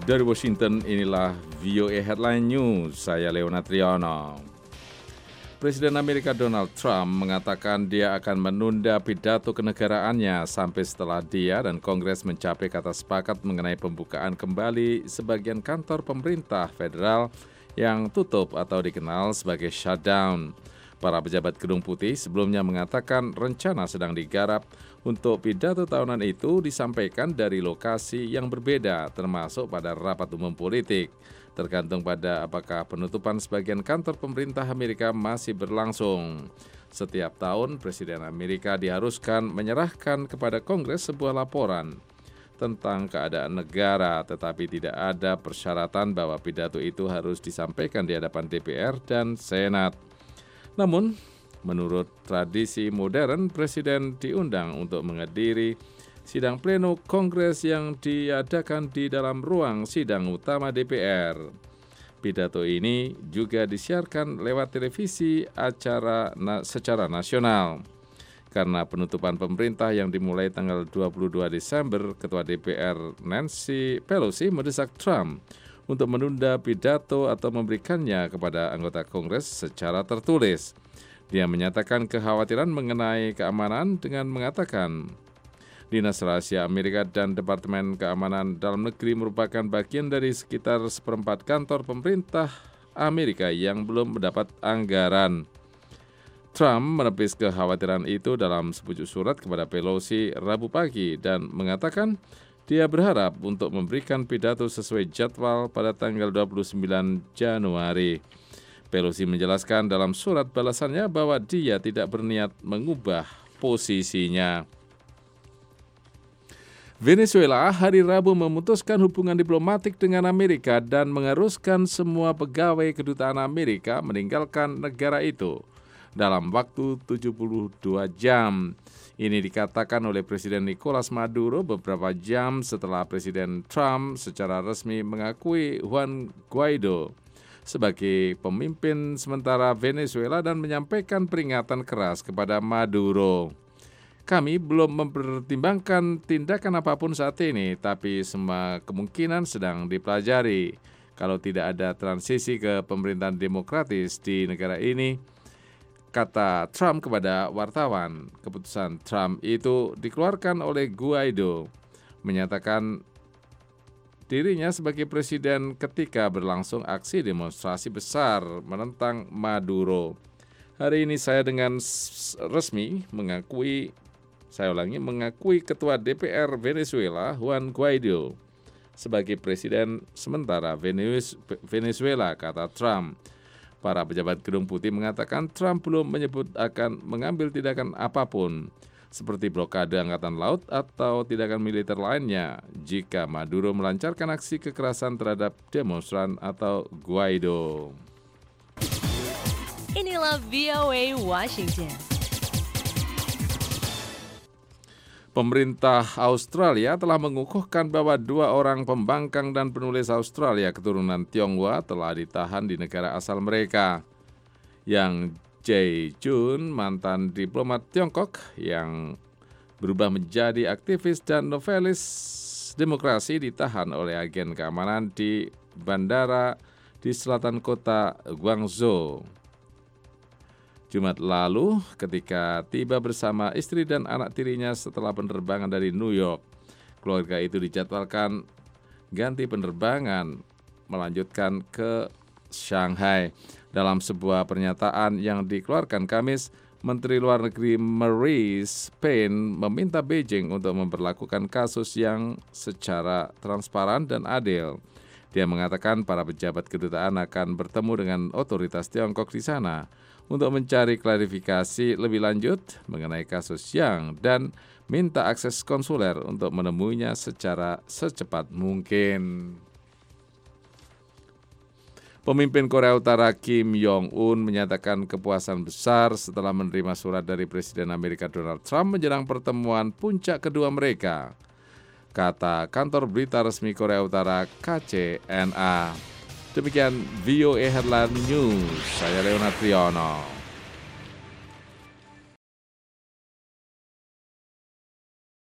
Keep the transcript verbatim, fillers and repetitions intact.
Dari Washington, inilah V O A Headline News, saya Leonard Triono. Presiden Amerika Donald Trump mengatakan dia akan menunda pidato kenegaraannya sampai setelah dia dan Kongres mencapai kata sepakat mengenai pembukaan kembali sebagian kantor pemerintah federal yang tutup atau dikenal sebagai shutdown. Para pejabat Gedung Putih sebelumnya mengatakan rencana sedang digarap untuk pidato tahunan itu disampaikan dari lokasi yang berbeda, termasuk pada rapat umum politik, tergantung pada apakah penutupan sebagian kantor pemerintah Amerika masih berlangsung. Setiap tahun, Presiden Amerika diharuskan menyerahkan kepada Kongres sebuah laporan tentang keadaan negara, tetapi tidak ada persyaratan bahwa pidato itu harus disampaikan di hadapan D P R dan Senat. Namun, menurut tradisi modern, Presiden diundang untuk menghadiri sidang pleno Kongres yang diadakan di dalam ruang sidang utama D P R. Pidato ini juga disiarkan lewat televisi acara na- secara nasional. Karena penutupan pemerintah yang dimulai tanggal dua puluh dua Desember, Ketua D P R Nancy Pelosi mendesak Trump untuk menunda pidato atau memberikannya kepada anggota Kongres secara tertulis. Dia menyatakan kekhawatiran mengenai keamanan dengan mengatakan, Dinas Rahasia Amerika dan Departemen Keamanan Dalam Negeri merupakan bagian dari sekitar seperempat kantor pemerintah Amerika yang belum mendapat anggaran. Trump menepis kekhawatiran itu dalam sepucuk surat kepada Pelosi Rabu pagi dan mengatakan dia berharap untuk memberikan pidato sesuai jadwal pada tanggal dua puluh sembilan Januari. Pelosi menjelaskan dalam surat balasannya bahwa dia tidak berniat mengubah posisinya. Venezuela hari Rabu memutuskan hubungan diplomatik dengan Amerika dan mengharuskan semua pegawai kedutaan Amerika meninggalkan negara itu dalam waktu tujuh puluh dua jam. Ini dikatakan oleh Presiden Nicolas Maduro beberapa jam setelah Presiden Trump secara resmi mengakui Juan Guaido sebagai pemimpin sementara Venezuela dan menyampaikan peringatan keras kepada Maduro. Kami belum mempertimbangkan tindakan apapun saat ini, tapi semua kemungkinan sedang dipelajari. Kalau tidak ada transisi ke pemerintahan demokratis di negara ini, kata Trump kepada wartawan. Keputusan Trump itu dikeluarkan oleh Guaido, menyatakan dirinya sebagai presiden ketika berlangsung aksi demonstrasi besar menentang Maduro. Hari ini saya dengan resmi mengakui, saya ulangi, mengakui Ketua D P R Venezuela Juan Guaido sebagai presiden sementara Venezuela, kata Trump. Para pejabat Gedung Putih mengatakan Trump belum menyebut akan mengambil tindakan apapun, seperti blokade angkatan laut atau tindakan militer lainnya, jika Maduro melancarkan aksi kekerasan terhadap demonstran atau Guaido. Inilah V O A Washington. Pemerintah Australia telah mengukuhkan bahwa dua orang pembangkang dan penulis Australia keturunan Tionghoa telah ditahan di negara asal mereka. Yang Jay Jun, mantan diplomat Tiongkok yang berubah menjadi aktivis dan novelis demokrasi, ditahan oleh agen keamanan di bandara di selatan kota Guangzhou Jumat lalu ketika tiba bersama istri dan anak tirinya setelah penerbangan dari New York. Keluarga itu dijadwalkan ganti penerbangan melanjutkan ke Shanghai. Dalam sebuah pernyataan yang dikeluarkan Kamis, Menteri Luar Negeri Maurice Payne meminta Beijing untuk memperlakukan kasus yang secara transparan dan adil. Dia mengatakan para pejabat kedutaan akan bertemu dengan otoritas Tiongkok di sana untuk mencari klarifikasi lebih lanjut mengenai kasus Yang dan minta akses konsuler untuk menemuinya secara secepat mungkin. Pemimpin Korea Utara Kim Jong-un menyatakan kepuasan besar setelah menerima surat dari Presiden Amerika Donald Trump menjelang pertemuan puncak kedua mereka, kata kantor berita resmi Korea Utara K C N A. Demikian V O A Headline News, saya Leonard Triono.